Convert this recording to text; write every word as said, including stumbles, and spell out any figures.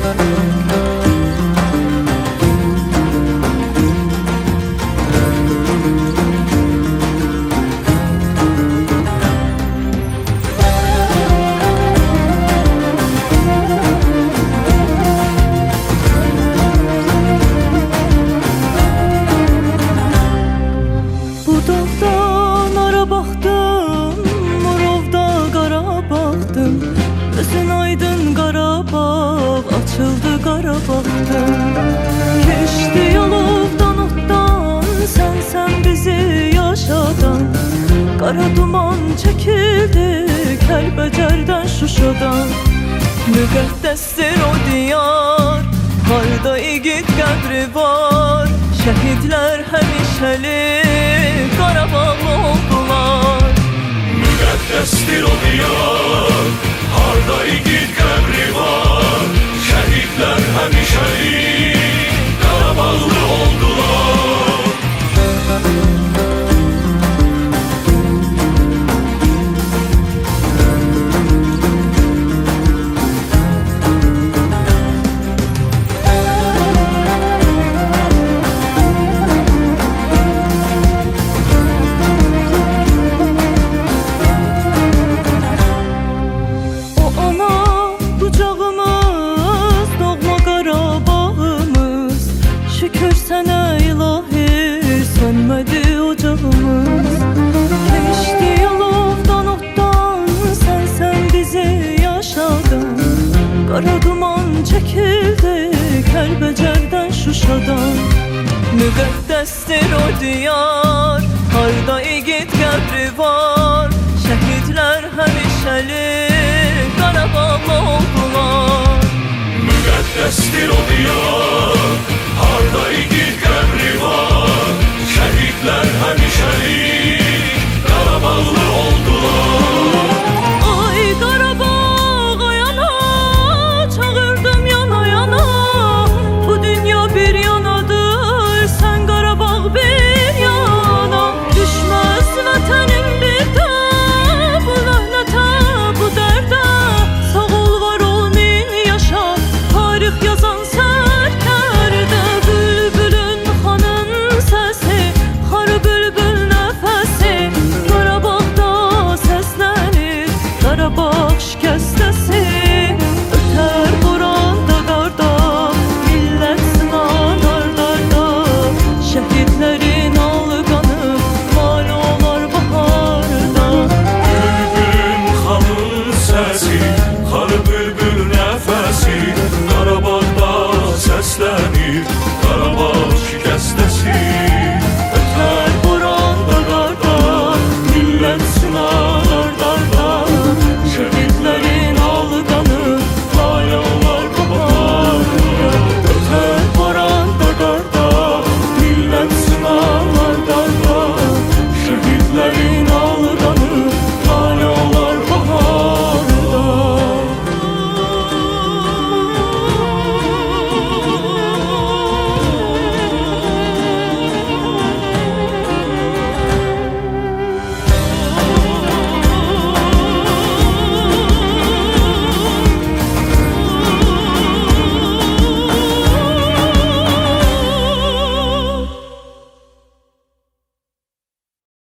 Gözün aydın Qarabağ, açıldı Qarabağdan. Keçdi yalovdan otdan, sen sen bizi yaşadan. Qara duman çəkildi Kəlbəcərdən, Şuşadan. Müqəddəsdir o diyar, harda igid qəbri var. Şəhidlər həmişəli Qarabağlı oldular. Müqəddəsdir o diyar, harda igid qəbri var. Şəhidlər həmişəli Qarabağlı oldular. Şükür sənə ilahi, sönmədi ocağımız. Keçdi yalovdan otdan, sən sən bizi yaşadan. Qara duman çəkildi Kəlbəcərdən, Şuşadan. Müqəddəsdir o diyar, harda igid qəbri var. Şəhidlər həmişəli Qarabağlı oldular.